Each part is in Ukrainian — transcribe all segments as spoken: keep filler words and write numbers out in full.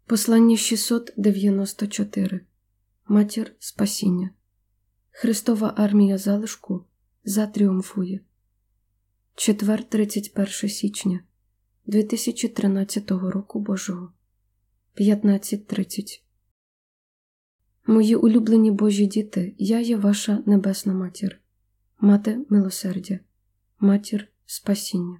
Послання шістсот дев'яносто чотири. Матір спасіння. Христова армія залишку затріумфує. Четвер, тридцять перше січня дві тисячі тринадцятого року Божого. п'ятнадцять тридцять. Мої улюблені Божі діти, я є ваша небесна матір, мати милосердя, матір спасіння.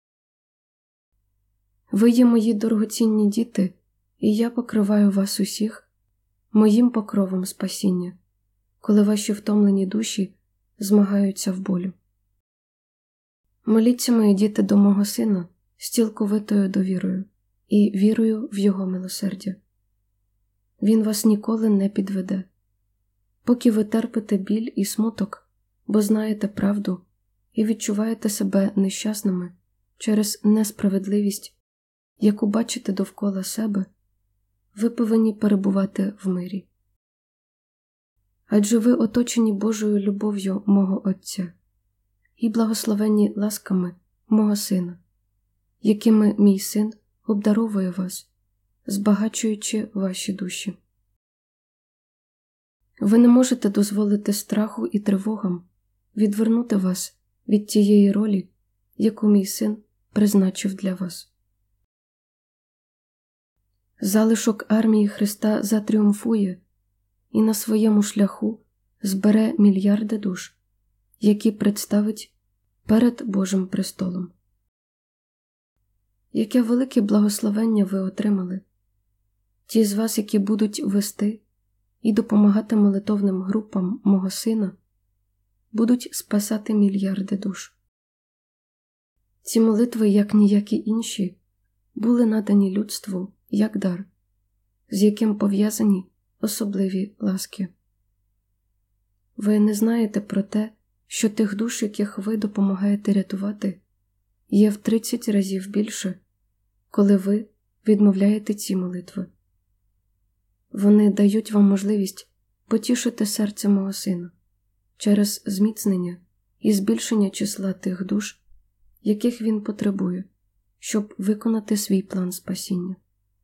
Ви є мої дорогоцінні діти, і я покриваю вас усіх моїм покровом спасіння, коли ваші втомлені душі змагаються в болю. Моліться, мої діти, до мого Сина з цілковитою довірою і вірою в Його милосердя. Він вас ніколи не підведе. Поки ви терпите біль і смуток, бо знаєте правду і відчуваєте себе нещасними через несправедливість, яку бачите довкола себе, ви повинні перебувати в мирі. Адже ви оточені Божою любов'ю мого Отця і благословенні ласками мого Сина, якими мій Син обдаровує вас, збагачуючи ваші душі. Ви не можете дозволити страху і тривогам відвернути вас від тієї ролі, яку мій Син призначив для вас. Залишок армії Христа затріумфує і на своєму шляху збере мільярди душ, які представить перед Божим престолом. Яке велике благословення ви отримали! Ті з вас, які будуть вести і допомагати молитовним групам мого Сина, будуть спасати мільярди душ. Ці молитви, як ніякі інші, були надані людству як дар, з яким пов'язані особливі ласки. Ви не знаєте про те, що тих душ, яких ви допомагаєте рятувати, є в тридцять разів більше, коли ви відмовляєте ці молитви. Вони дають вам можливість потішити серце мого Сина через зміцнення і збільшення числа тих душ, яких він потребує, щоб виконати свій план спасіння.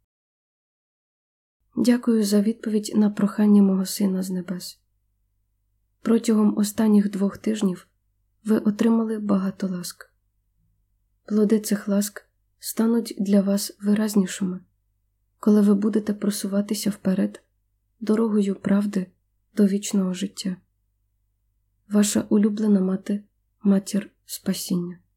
Дякую за відповідь на прохання мого Сина з небес. Протягом останніх двох тижнів ви отримали багато ласк. Плоди цих ласк стануть для вас виразнішими, коли ви будете просуватися вперед дорогою правди до вічного життя. Ваша улюблена мати, матір спасіння.